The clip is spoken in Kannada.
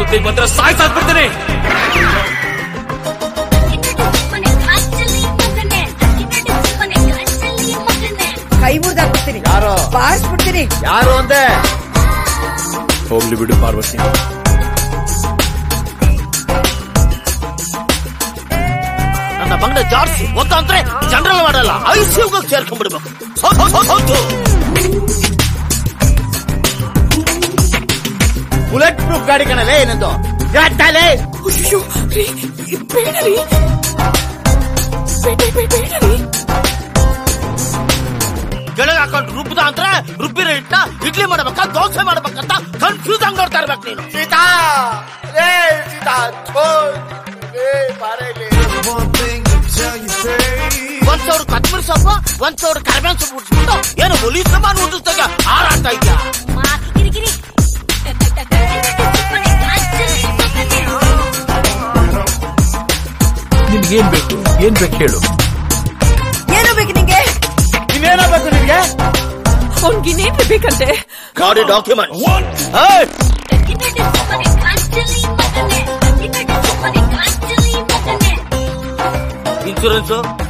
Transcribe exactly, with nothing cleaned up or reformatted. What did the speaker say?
ಸುದ್ದಿಗೆ ಬಂದ್ರೆ ಸಾಯ್ಸಾಕ್ಬಿಡ್ತೀನಿ. ಕೈ ಮುರಿದಾಕ್ಬಿಡ್ತೀನಿ. ಯಾರು ಬಾರಿಸ್ಬಿಡ್ತೀನಿ. ಯಾರು ಅಂದೆ? ಹೋಗ್ಲಿ ಬಿಡು ಪಾರ್ವತಿ. ನನ್ನ ಬಂಗಡೆ ಜಾರ್ಸಿ ಗೊತ್ತಂದ್ರೆ ಜನರಲ್ ಮಾಡಲ್ಲ, ಐಸಿಯುಗೆ ಸೇರ್ಕೊಂಡ್ಬಿಡ್ಬೇಕು. ಬುಲೆಟ್ ಪ್ರೂಫ್ ಗಾಡಿ ಕಣಲೇ ಏನಂದು ಜಾಟಾಲೆ. ಅಯ್ಯೋ ರೀ ಬೇಡರಿ, ಕೆಳಗೆ ಹಾಕೊಂಡು ರುಬ್ಬದ ಅಂದ್ರೆ ರುಬ್ಬಿರ ಇಟ್ಟ ಇಡ್ಲಿ ಮಾಡ್ಬೇಕಾ ದೋಸೆ ಮಾಡ್ಬೇಕಂತ ಕನ್ಫ್ಯೂಸ್ ಆಗಿ ನೋಡ್ತಾ ಇರ್ಬೇಕು ನೀನು. ಸೀತಾ ರೇ ಸೀತಾ ಒಂದ್ ಸಾವಿರ ಕೊತ್ತಂಬರಿ ಸೊಪ್ಪು ಒಂದ್ ಸಾವಿರ ಕರಿಬೇವಿನ ಸೊಪ್ಪು ಉಡ್ಸ್ಬಿಟ್ಟು ಏನು ಹುಲಿ ಸಾಮಾನು ಉದಿಸ್ದಾಗ ಹಾರಾಡ್ತಾ ಇದ್ಯಾ? ನಿನ್ಗೇನ್ ಬೇಕು? ಏನ್ ಬೇಕು ಹೇಳು. ಏನೋ ಬೇಕು ನಿಂಗೆ? ಇನ್ನೇನಾಗಬೇಕು ನಿನ್ಗೆ? ಅವ್ನಿಗಿನ್ನೇನ್ ಬೇಕಂತೆ? ಗಾಡಿ ಡಾಕ್ಯುಮೆಂಟ್, ಇನ್ಶೂರೆನ್ಸ್,